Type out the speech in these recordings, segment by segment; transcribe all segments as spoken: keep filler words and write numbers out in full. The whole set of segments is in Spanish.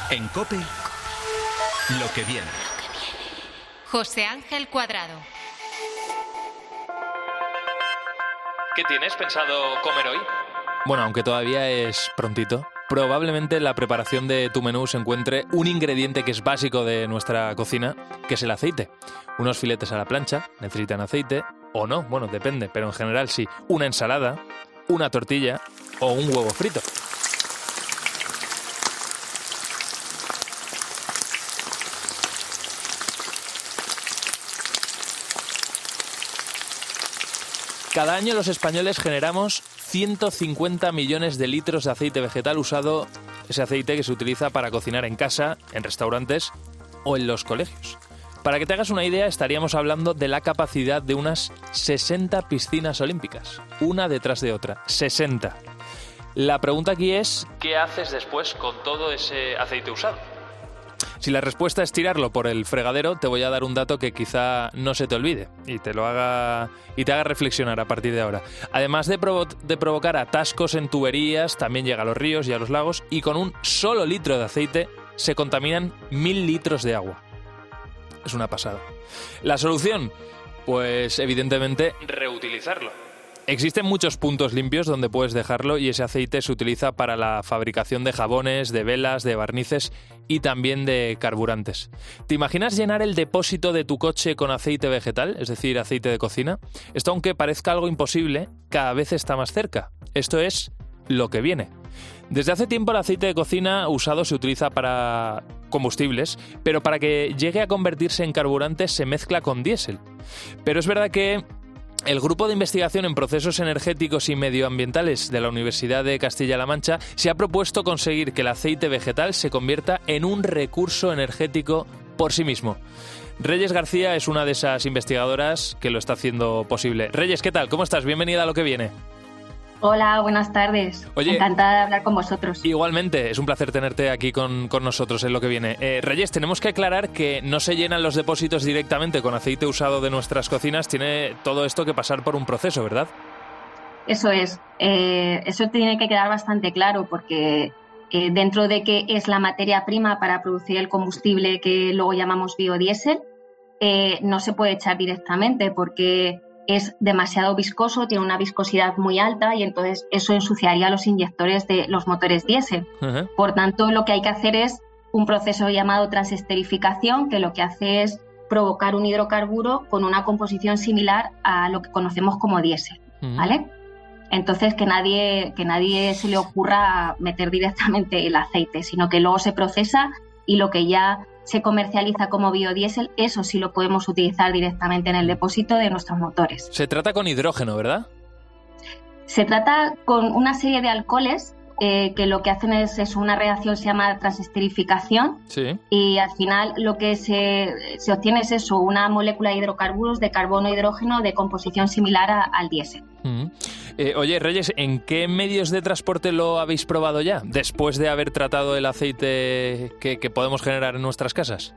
En COPE, lo que viene. José Ángel Cuadrado. ¿Qué tienes pensado comer hoy? Bueno, aunque todavía es prontito, probablemente en la preparación de tu menú se encuentre un ingrediente que es básico de nuestra cocina, que es el aceite. Unos filetes a la plancha necesitan aceite, o no, bueno, depende, pero en general sí. Una ensalada, una tortilla o un huevo frito. Cada año los españoles generamos ciento cincuenta millones de litros de aceite vegetal usado, ese aceite que se utiliza para cocinar en casa, en restaurantes o en los colegios. Para que te hagas una idea, estaríamos hablando de la capacidad de unas sesenta piscinas olímpicas, una detrás de otra, sesenta. La pregunta aquí es, ¿qué haces después con todo ese aceite usado? Si la respuesta es tirarlo por el fregadero, te voy a dar un dato que quizá no se te olvide y te lo haga y te haga reflexionar a partir de ahora. Además de, provo- de provocar atascos en tuberías, también llega a los ríos y a los lagos, y con un solo litro de aceite se contaminan mil litros de agua. Es una pasada. ¿La solución? Pues evidentemente reutilizarlo. Existen muchos puntos limpios donde puedes dejarlo y ese aceite se utiliza para la fabricación de jabones, de velas, de barnices y también de carburantes. ¿Te imaginas llenar el depósito de tu coche con aceite vegetal, es decir, aceite de cocina? Esto, aunque parezca algo imposible, cada vez está más cerca. Esto es lo que viene. Desde hace tiempo el aceite de cocina usado se utiliza para combustibles, pero para que llegue a convertirse en carburante se mezcla con diésel. Pero es verdad que el Grupo de Investigación en Procesos Energéticos y Medioambientales de la Universidad de Castilla-La Mancha se ha propuesto conseguir que el aceite vegetal se convierta en un recurso energético por sí mismo. Reyes García es una de esas investigadoras que lo está haciendo posible. Reyes, ¿qué tal? ¿Cómo estás? Bienvenida a Lo que Viene. Hola, buenas tardes. Oye, encantada de hablar con vosotros. Igualmente, es un placer tenerte aquí con, con nosotros en Lo que Viene. Eh, Reyes, tenemos que aclarar que no se llenan los depósitos directamente con aceite usado de nuestras cocinas. Tiene todo esto que pasar por un proceso, ¿verdad? Eso es. Eh, eso tiene que quedar bastante claro porque eh, dentro de que es la materia prima para producir el combustible que luego llamamos biodiesel, eh, no se puede echar directamente porque es demasiado viscoso, tiene una viscosidad muy alta y entonces eso ensuciaría los inyectores de los motores diésel. Uh-huh. Por tanto, lo que hay que hacer es un proceso llamado transesterificación, que lo que hace es provocar un hidrocarburo con una composición similar a lo que conocemos como diésel, uh-huh. ¿vale? Entonces, que nadie, que nadie se le ocurra meter directamente el aceite, sino que luego se procesa y lo que ya se comercializa como biodiesel, eso sí lo podemos utilizar directamente en el depósito de nuestros motores. Se trata con hidrógeno, ¿verdad? Se trata con una serie de alcoholes eh, que lo que hacen es, es una reacción, se llama transesterificación, sí. Y al final lo que se, se obtiene es eso, una molécula de hidrocarburos de carbono e hidrógeno de composición similar a, al diésel. Mm. Eh, oye, Reyes, ¿en qué medios de transporte lo habéis probado ya, después de haber tratado el aceite que, que podemos generar en nuestras casas?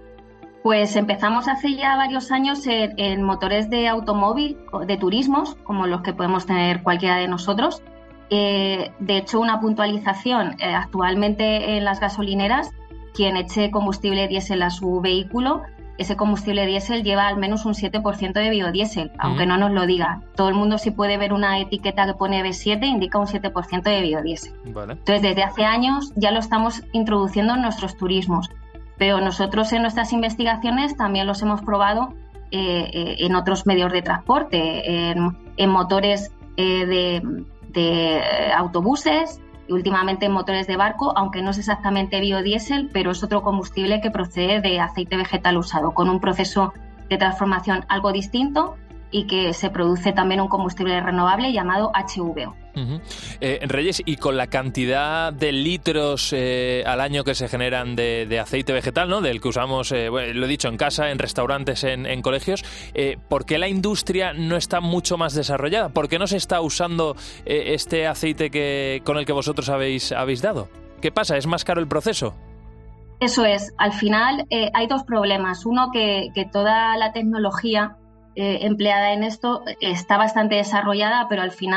Pues empezamos hace ya varios años en, en motores de automóvil, de turismos, como los que podemos tener cualquiera de nosotros. Eh, de hecho, una puntualización, eh, actualmente en las gasolineras, quien eche combustible diésel a su vehículo, ese combustible diésel lleva al menos un siete por ciento de biodiesel, uh-huh. aunque no nos lo diga. Todo el mundo, si puede ver una etiqueta que pone B siete, indica un siete por ciento de biodiesel. Vale. Entonces, desde hace años ya lo estamos introduciendo en nuestros turismos, pero nosotros en nuestras investigaciones también los hemos probado eh, eh, en otros medios de transporte, en, en motores eh, de, de autobuses, y últimamente en motores de barco, aunque no es exactamente biodiesel, pero es otro combustible que procede de aceite vegetal usado, con un proceso de transformación algo distinto y que se produce también un combustible renovable llamado H V O. Uh-huh. Eh, Reyes, y con la cantidad de litros eh, al año que se generan de, de aceite vegetal, ¿no? Del que usamos, eh, bueno, lo he dicho, en casa, en restaurantes, en, en colegios, eh, ¿por qué la industria no está mucho más desarrollada? ¿Por qué no se está usando eh, este aceite que, con el que vosotros habéis, habéis dado? ¿Qué pasa? ¿Es más caro el proceso? Eso es. Al final eh, hay dos problemas. Uno, que, que toda la tecnología eh, empleada en esto está bastante desarrollada, pero al final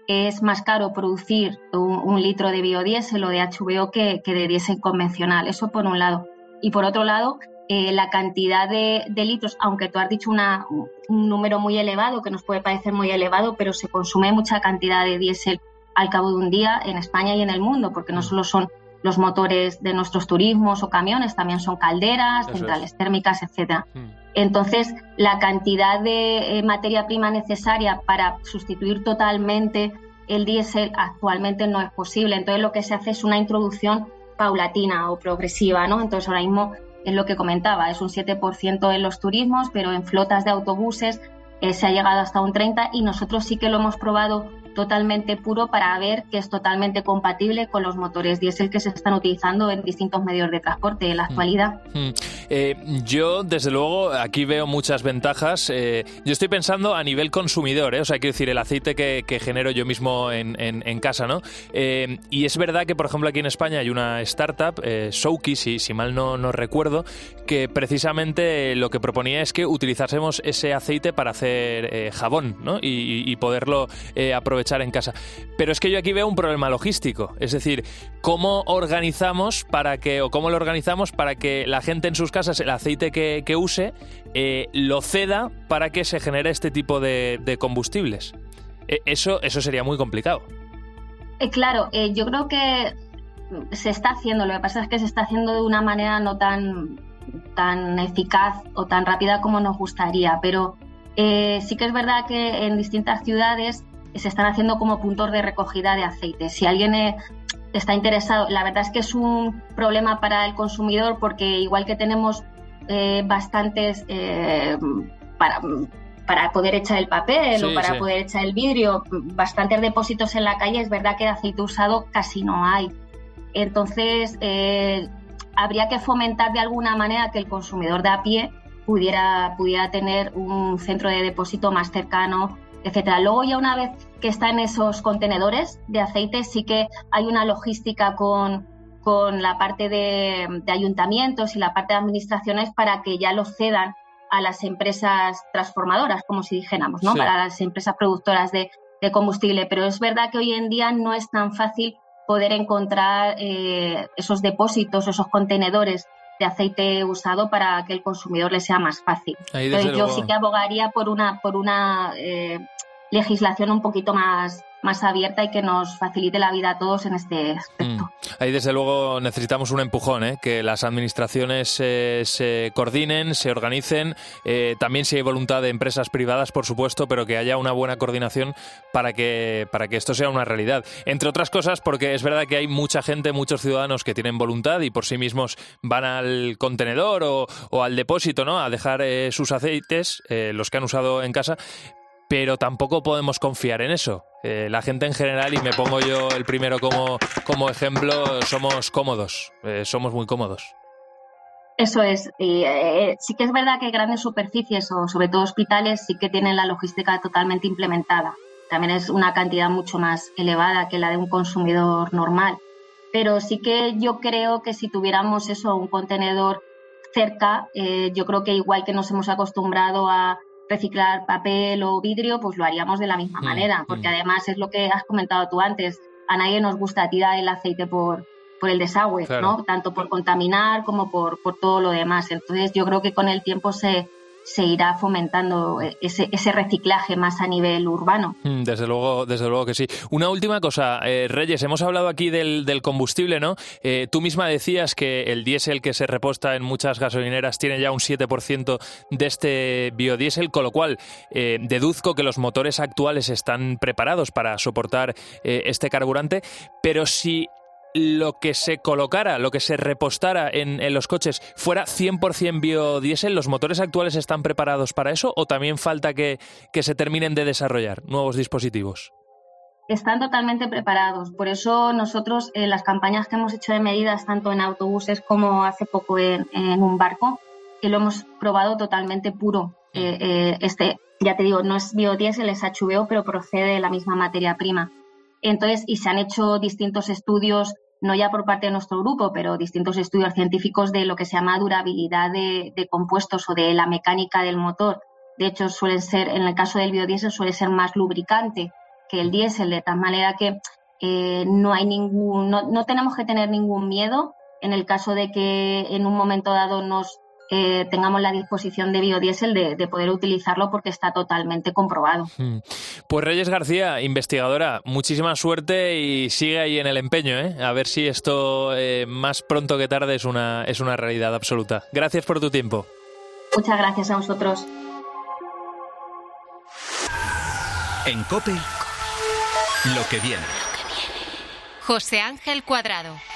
es más caro producir un, un litro de biodiesel o de H V O que, que de diésel convencional. Eso por un lado. Y por otro lado, eh, la cantidad de, de litros, aunque tú has dicho una, un número muy elevado, que nos puede parecer muy elevado, pero se consume mucha cantidad de diésel al cabo de un día en España y en el mundo, porque no solo son los motores de nuestros turismos o camiones, también son calderas, Eso centrales es. térmicas, etcétera. Mm. Entonces, la cantidad de eh, materia prima necesaria para sustituir totalmente el diésel actualmente no es posible. Entonces, lo que se hace es una introducción paulatina o progresiva, ¿no? Entonces, ahora mismo es lo que comentaba, es un siete por ciento en los turismos, pero en flotas de autobuses eh, se ha llegado hasta un treinta por ciento y nosotros sí que lo hemos probado totalmente puro para ver que es totalmente compatible con los motores diésel que se están utilizando en distintos medios de transporte en la actualidad. Mm. Mm. Eh, yo, desde luego, aquí veo muchas ventajas. Eh, yo estoy pensando a nivel consumidor, ¿eh? O sea, quiero decir, el aceite que, que genero yo mismo en, en, en casa, ¿no? Eh, y es verdad que, por ejemplo, aquí en España hay una startup, eh, Showkey, si, si mal no, no recuerdo, que precisamente lo que proponía es que utilizásemos ese aceite para hacer eh, jabón, ¿no? Y, y poderlo eh, aprovechar echar en casa. Pero es que yo aquí veo un problema logístico, es decir, ¿cómo organizamos para que, o cómo lo organizamos para que la gente en sus casas el aceite que, que use eh, lo ceda para que se genere este tipo de, de combustibles? Eh, eso, eso sería muy complicado. Eh, claro, eh, yo creo que se está haciendo, lo que pasa es que se está haciendo de una manera no tan, tan eficaz o tan rápida como nos gustaría, pero eh, sí que es verdad que en distintas ciudades se están haciendo como puntos de recogida de aceite. Si alguien eh, está interesado, la verdad es que es un problema para el consumidor porque igual que tenemos eh, bastantes eh, para, para poder echar el papel sí, o para sí. poder echar el vidrio, bastantes depósitos en la calle, es verdad que de aceite usado casi no hay. Entonces, eh, habría que fomentar de alguna manera que el consumidor de a pie pudiera, pudiera tener un centro de depósito más cercano, etcétera. Luego ya una vez que está en esos contenedores de aceite sí que hay una logística con, con la parte de, de ayuntamientos y la parte de administraciones para que ya los cedan a las empresas transformadoras, como si dijéramos, ¿no? Sí. Para las empresas productoras de, de combustible. Pero es verdad que hoy en día no es tan fácil poder encontrar eh, esos depósitos, esos contenedores de aceite usado para que el consumidor le sea más fácil. Entonces, yo sí que abogaría por una por una eh, legislación un poquito más, más abierta y que nos facilite la vida a todos en este aspecto. Mm. Ahí desde luego necesitamos un empujón, ¿eh? Que las administraciones eh, se coordinen, se organicen, eh, también si hay voluntad de empresas privadas, por supuesto, pero que haya una buena coordinación para que, para que esto sea una realidad. Entre otras cosas porque es verdad que hay mucha gente, muchos ciudadanos que tienen voluntad y por sí mismos van al contenedor o, o al depósito, ¿no? A dejar eh, sus aceites, eh, los que han usado en casa, pero tampoco podemos confiar en eso. Eh, la gente en general, y me pongo yo el primero como, como ejemplo, somos cómodos, eh, somos muy cómodos. Eso es. Y, eh, sí que es verdad que grandes superficies, o sobre todo hospitales, sí que tienen la logística totalmente implementada. También es una cantidad mucho más elevada que la de un consumidor normal. Pero sí que yo creo que si tuviéramos eso, un contenedor cerca, eh, yo creo que igual que nos hemos acostumbrado a reciclar papel o vidrio, pues lo haríamos de la misma mm, manera, porque mm. además es lo que has comentado tú antes, a nadie nos gusta tirar el aceite por, por el desagüe, claro. ¿no? Tanto por contaminar como por, por todo lo demás. Entonces yo creo que con el tiempo se, se irá fomentando ese, ese reciclaje más a nivel urbano. Desde luego, desde luego que sí. Una última cosa, eh, Reyes, hemos hablado aquí del, del combustible, ¿no? Eh, tú misma decías que el diésel que se reposta en muchas gasolineras tiene ya un siete por ciento de este biodiesel, con lo cual eh, deduzco que los motores actuales están preparados para soportar eh, este carburante, pero si lo que se colocara, lo que se repostara en, en los coches fuera cien por ciento biodiesel, ¿los motores actuales están preparados para eso o también falta que, que se terminen de desarrollar nuevos dispositivos? Están totalmente preparados. Por eso nosotros, en las campañas que hemos hecho de medidas, tanto en autobuses como hace poco en, en un barco, que lo hemos probado totalmente puro. Eh, eh, este, ya te digo, no es biodiesel, es H V O, pero procede de la misma materia prima. Entonces, y se han hecho distintos estudios, no ya por parte de nuestro grupo, pero distintos estudios científicos de lo que se llama durabilidad de, de compuestos o de la mecánica del motor. De hecho, suelen ser, en el caso del biodiesel, suele ser más lubricante que el diésel, de tal manera que eh, no hay ningún, no, no tenemos que tener ningún miedo en el caso de que en un momento dado nos eh, tengamos la disposición de biodiesel de, de poder utilizarlo, porque está totalmente comprobado. Pues Reyes García, investigadora, muchísima suerte y sigue ahí en el empeño, ¿eh? A ver si esto eh, más pronto que tarde es una, es una realidad absoluta. Gracias por tu tiempo. Muchas gracias a vosotros. En COPE, lo que viene. José Ángel Cuadrado.